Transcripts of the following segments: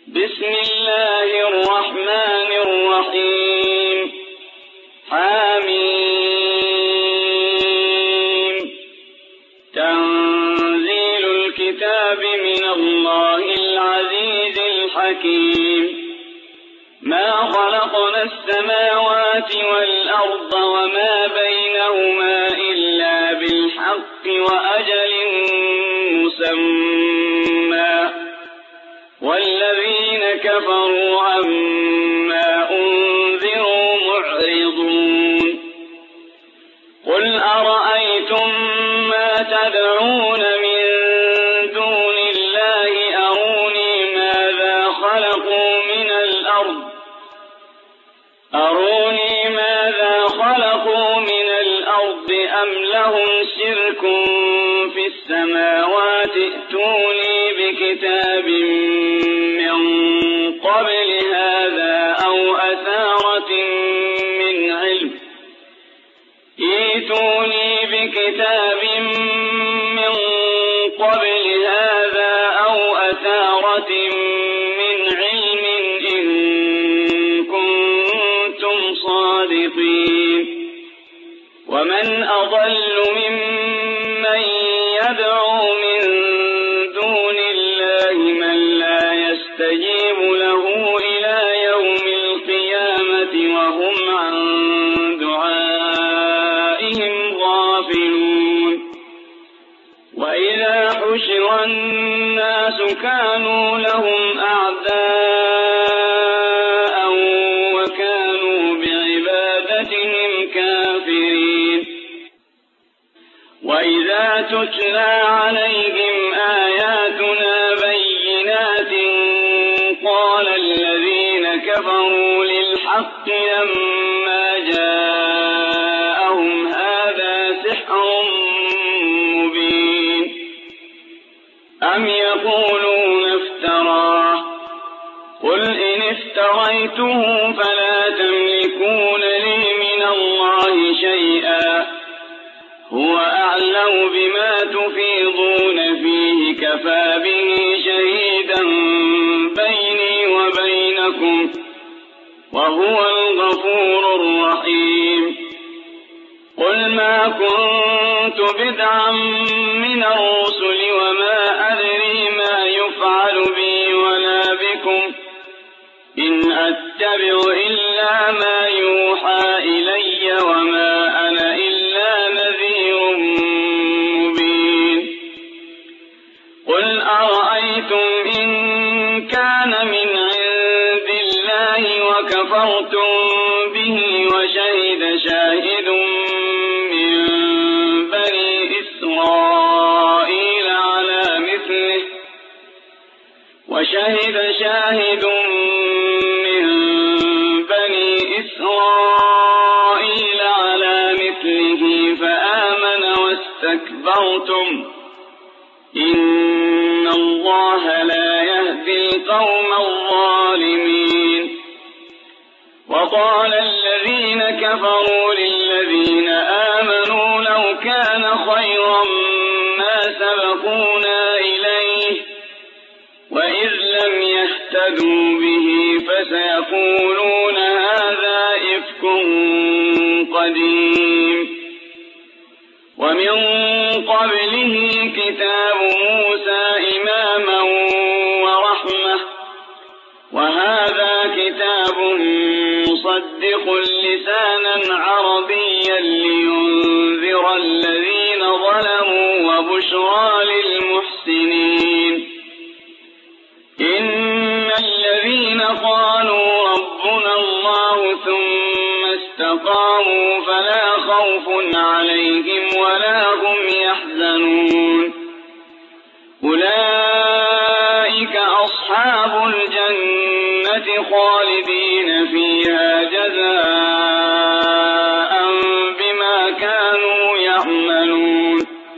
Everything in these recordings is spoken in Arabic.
بسم الله الرحمن الرحيم. حميم. تنزيل الكتاب من الله العزيز الحكيم. ما خلقنا السماوات والأرض وما بينهما إلا بالحق وأجل مسمى، والذين كفروا عما أنذروا معرضون. قل أرأيتم ما تدعون من دون الله أروني ماذا خلقوا من الأرض أم لهم شرك في السماوات ائتوني بكتاب من قبل هذا أو أثارة من علم إن كنتم صادقين. ومن أضل ممن يدعو من دون الله من لا يستجيب له إلى يوم القيامة وهم عن دعائهم غافلون. وإذا حشر الناس كانوا لهم أعداء وكانوا بعبادتهم كافرين. وإذا تتلى عليهم آياتنا بينات قال الذين كفروا للحق لما جاءهم هذا سحر مبين. أم يقولون افتراه قل إن افتريته فلا تملكون لي من الله شيئا هو أعلم بما تفيضون فيه كفى به شهيدا بيني وبينكم وهو الغفور الرحيم. قل ما كنت بدعا من الرسل وما أدري ما يفعل بي ولا بكم إن أتبع إلا ما يوحى إلي وما أنا إلا نذير مبين. قل أرأيتم إن كان من عند الله وكفرتم به وشهد شاهد من بني إسرائيل على مثله فآمن واستكبرتم إن الله لا يهدي القوم الظالمين. وقال الذين كفروا للذين آمنوا لو كان خيرا ما سبقونا إليه وإذ لم يهتدوا به فسيقولون هذا إفك قديم. ومن قبله كتاب موسى إماما ورحمة وهذا كتاب مصدق لسانا عربيا لينذر الذين ظلموا وبشرى للمحسنين. إن الذين قالوا ربنا الله ثم استقاموا فلا خوف عليهم ولا هم يحزنون. أولئك أصحاب الجنة خالدين فيها جزاء بما كانوا يعملون.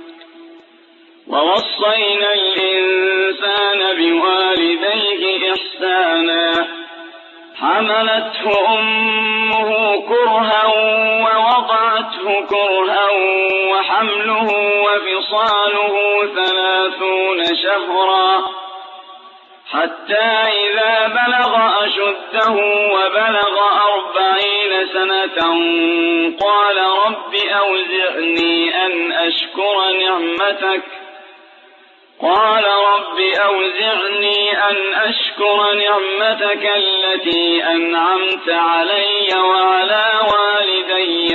ووصينا الإنسان بوالديه إحسانا حملته أمه كرها ووضعته كرها وحمله وفصاله 30 شهرا حتى إذا بلغ أشده وبلغ 40 سنة قال رب أوزعني أن أشكر نعمتك التي أنعمت علي وعلى والدي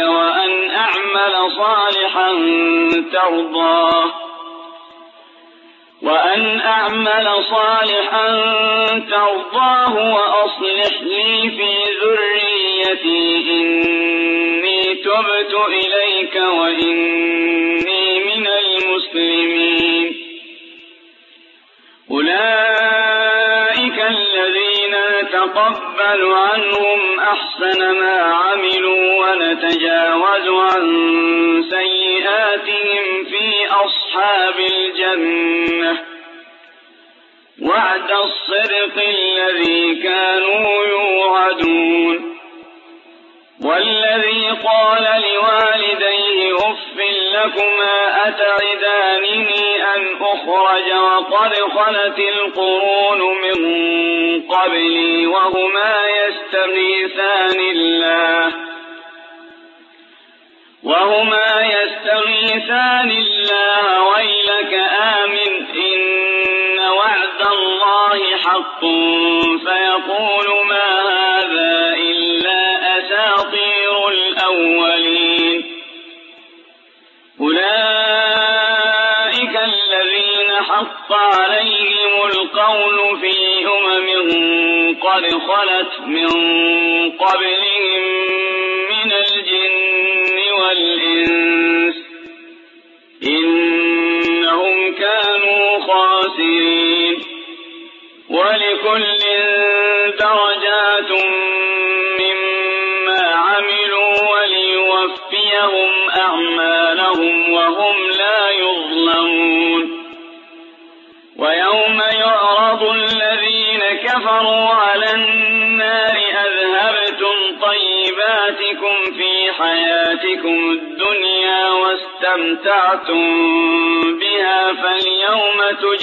وأن أعمل صالحا ترضاه وأصلح لي في ذريتي إني تبت إليك وإني من المسلمين. أولئك الذين نتقبل عنهم أحسن ما عملوا ونتجاوز عن سيئاتهم في أصحاب الجنة وعد الصدق الذي كانوا يوعدون. والذي قال لوالديه أف لكما أتعدانني أن أخرج وقد خلت القرون من قبلي وهما يستغيثان الله ويلك آمن إن وعد الله حق فيقول ما هذا إلا أساطير الأولين. أولئك الذين حق عليهم القول في قد خلت من قبلهم من الجن والإنس إنهم كانوا خاسرين. ولكل درجات مما عملوا وليوفيهم أعمالهم وهم لا يظلمون. ويوم يعرض الذين كفروا على النار أذهبتم طيباتكم في حياتكم الدنيا واستمتعتم بها فاليوم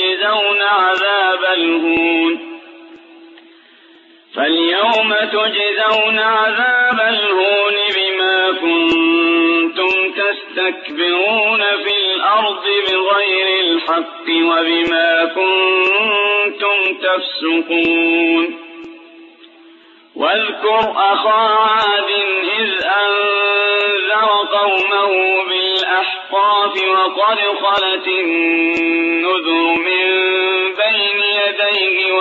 تجزون عذاب الهون بما كنتم تستكبرون في الأرض بغير الحق وبما كنتم تفسقون. واذكر أخا عاد إذ أنذر قومه بالأحقاف وقد خلت النذر من بين يديه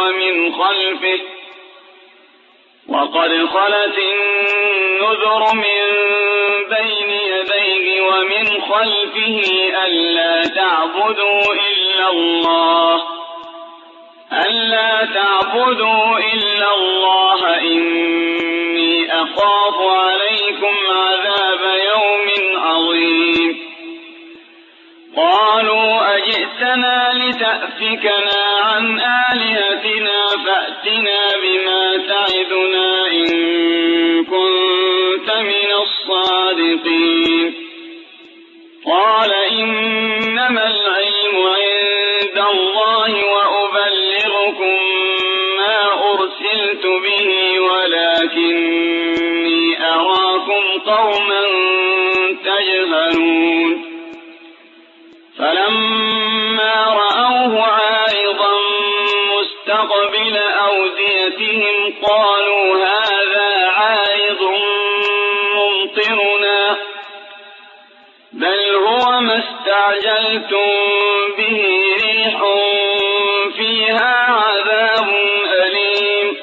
ومن خلفه ألا تعبدوا إلا الله إني أخاف عليكم عذاب يوم عظيم. قالوا أجئتنا لتأفكنا عن آلهتنا فأتنا بما تعدنا إن كنت من الصادقين. قال إنما العلم عند الله وأبلغكم ما أرسلت به ولكني أراكم قوما تجهلون. فلما رأوه عارضا مستقبل أوديتهم قالوا هذا عارض ممطرنا بل هو ما استعجلتم به ريح فيها عذاب أليم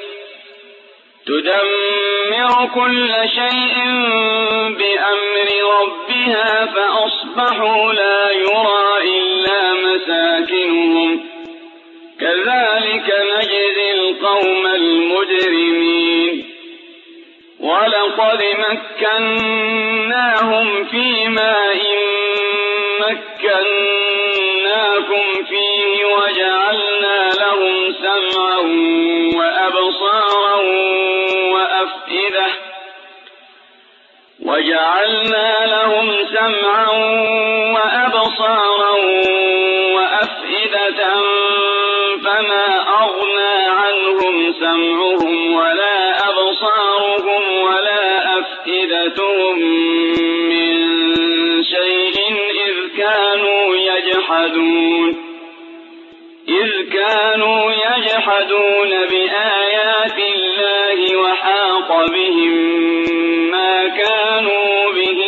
تدمر كل شيء بأمر ربها فأصبحوا لا يرى إلا مساكنهم كذلك نجزي القوم المجرمين. ولقد مكناهم في ماء مكناكم فيه وجعلنا لهم سمعا وأبصارا وأفئدة فما أغنى سمعهم ولا أبصارهم ولا أفئدتهم من شيء إذ كانوا يجحدون بآيات الله وحاق بهم ما كانوا به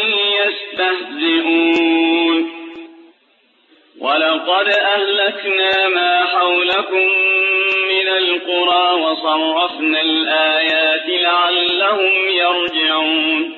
يستهزئون ولقد أهلكنا ما حولكم من القرى وصرفنا الآيات لعلهم يرجعون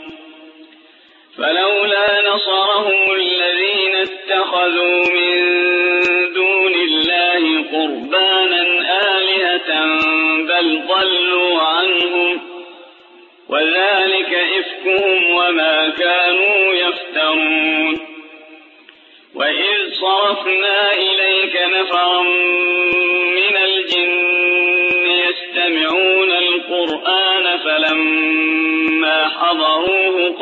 فلولا نصرهم الذين اتخذوا من دون الله قربانا آلهة بل ضلوا عنهم وذلك إفكهم وما كانوا يفترون وإذ صرفنا إليك نفرا من الجن يستمعون القرآن فلما حضروه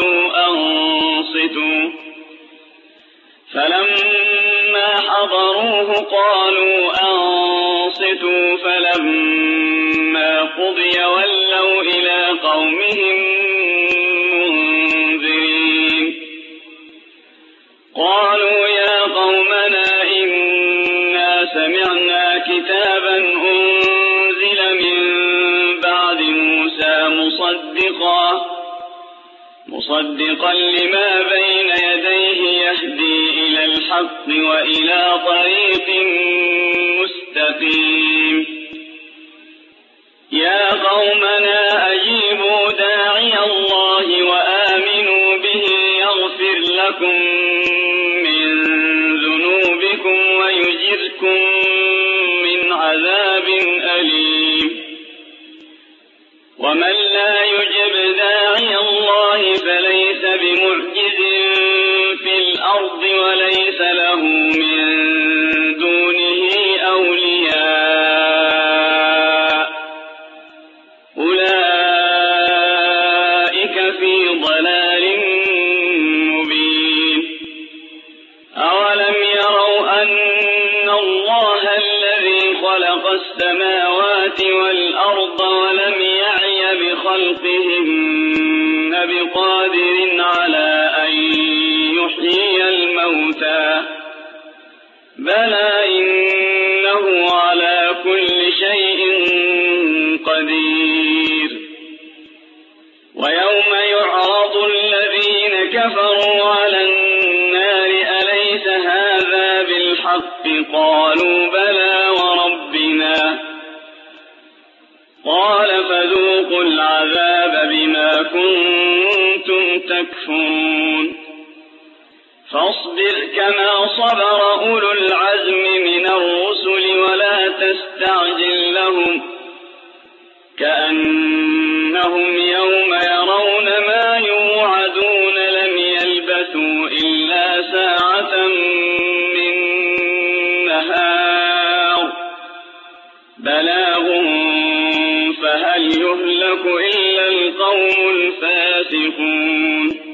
قالوا أنصتوا فلما قضي ولوا إلى قومهم منذرين قالوا يا قومنا إنا سمعنا كتابا أنزل من بعد موسى مصدقا لما بين يديه يهدي إلى الحق وإلى طريق مستقيم يا قومنا أجيبوا داعي الله وآمنوا به يغفر لكم من ذنوبكم ويجركم من عذاب أليم ومن لا يجب داعي الله فليس بمعجز في الأرض وليس له من دونه أولياء أولئك في ضلال مبين أولم يروا أن الله الذي خلق السماوات والأرض ولم يعي بخلقهن بقادر على أن يحيي الموتى بلى إنه على كل شيء قدير ويوم يعرض الذين كفروا على النار أليس هذا بالحق قالوا بلى وربنا قال فذوقوا العذاب بما كنتم تكفرون فاصبر كما صبر أولو العزم من الرسل ولا تستعجل لهم كأنهم يوم يرون ما يوعدون لم يلبثوا إلا ساعة من نهار بلاغ فهل يهلك إلا القوم الفاسقون